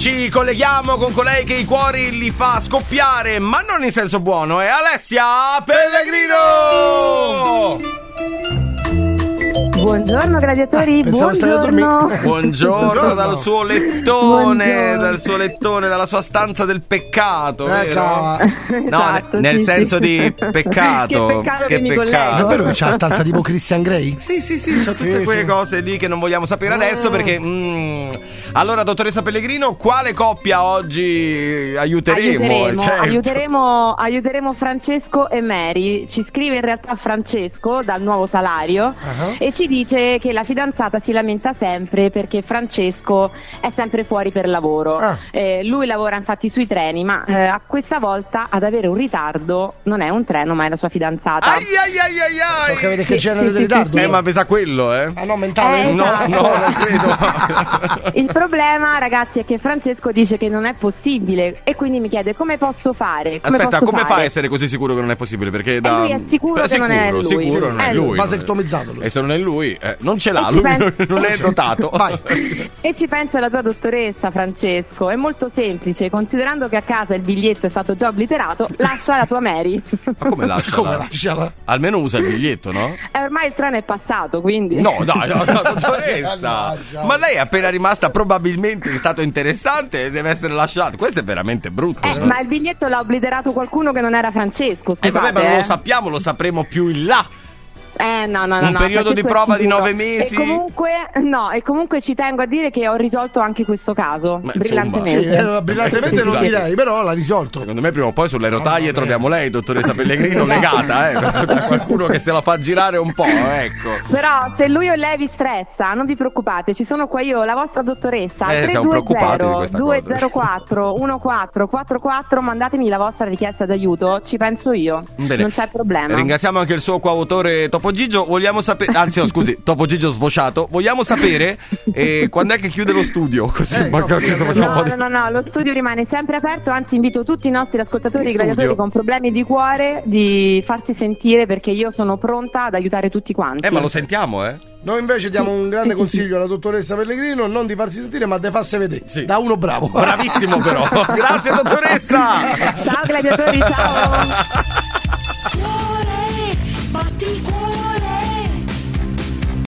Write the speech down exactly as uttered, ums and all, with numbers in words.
Ci colleghiamo con colei che i cuori li fa scoppiare, ma non in senso buono, è Alessia Pellegrino! Buongiorno gladiatori, ah, buongiorno. buongiorno. Buongiorno dal suo lettone, buongiorno. dal suo lettone, dalla sua stanza del peccato, eh, vero? No, esatto, nel sì, senso sì. di peccato. Che peccato che, che mi peccato. È vero che c'ha la stanza tipo Christian Grey? Sì, sì, sì, c'ha tutte sì, quelle sì. cose lì che non vogliamo sapere adesso perché mm. Allora, dottoressa Pellegrino, quale coppia oggi aiuteremo? Aiuteremo, certo. aiuteremo, aiuteremo Francesco e Mary. Ci scrive in realtà Francesco dal nuovo salario uh-huh. e ci dice che la fidanzata si lamenta sempre perché Francesco è sempre fuori per lavoro. Ah. Eh, lui lavora infatti sui treni, ma eh, a questa volta ad avere un ritardo non è un treno, ma è la sua fidanzata. Ai ai ai ai ai. Tocca vedere che sì, genere sì, di ritardo. sì, sì. Eh, ma pesa quello, eh? Ah no, mentale. Eh, no, esatto. no, non credo. Il problema, ragazzi, è che Francesco dice che non è possibile e quindi mi chiede come posso fare. Come Aspetta, posso come fare? fa a essere così sicuro che non è possibile? Perché da... E lui è sicuro Beh, che sicuro, non è lui. Sicuro non è, è lui. lui. Vasectomizzato lui. E se non è lui, eh, non ce l'ha, E lui penso... non è dotato. Vai. E ci pensa la tua dottoressa, Francesco. È molto semplice, considerando che a casa il biglietto è stato già obliterato, lascia la tua Mary. Ma come lascia? Come lasciala? Almeno usa il biglietto, no? E ormai il treno è passato, quindi. No, dai, no, no, dottoressa. Ma lei è appena rimasta probabilmente in stato interessante e deve essere lasciato. Questo è veramente brutto. Eh, ma il biglietto l'ha obliterato qualcuno che non era Francesco, scusate. Eh vabbè, ma non eh. lo sappiamo, lo sapremo più in là. Eh no, no, no, un no, periodo di prova di nove mesi. E comunque, no, e comunque ci tengo a dire che ho risolto anche questo caso. Ma brillantemente. Sì, eh, brillantemente sì, non sì, direi, però l'ha risolto. Secondo me prima o poi sulle rotaie oh, troviamo lei, dottoressa Pellegrino, esatto. legata, eh, da qualcuno che se la fa girare un po', ecco. Però se lui o lei vi stressa, non vi preoccupate, ci sono qua io, la vostra dottoressa. Eh, siamo preoccupati di questa due zero quattro uno quattro quattro quattro, mandatemi la vostra richiesta d'aiuto, ci penso io. Bene. Non c'è problema. Ringraziamo anche il suo coautore Topo Gigio. Vogliamo sapere, anzi no, scusi, Topo Gigio svociato. Vogliamo sapere eh, quando è che chiude lo studio? Così eh, no, così no, no, no, no, no, lo studio rimane sempre aperto, anzi invito tutti i nostri ascoltatori in gladiatori studio. con problemi di cuore di farsi sentire, perché io sono pronta ad aiutare tutti quanti. Eh, ma lo sentiamo, eh? Noi invece diamo sì, un grande sì, consiglio sì. alla dottoressa Pellegrino: non di farsi sentire, ma di farsi vedere. Sì. Da uno bravo. Bravissimo però. Grazie dottoressa. Ciao gladiatori, ciao.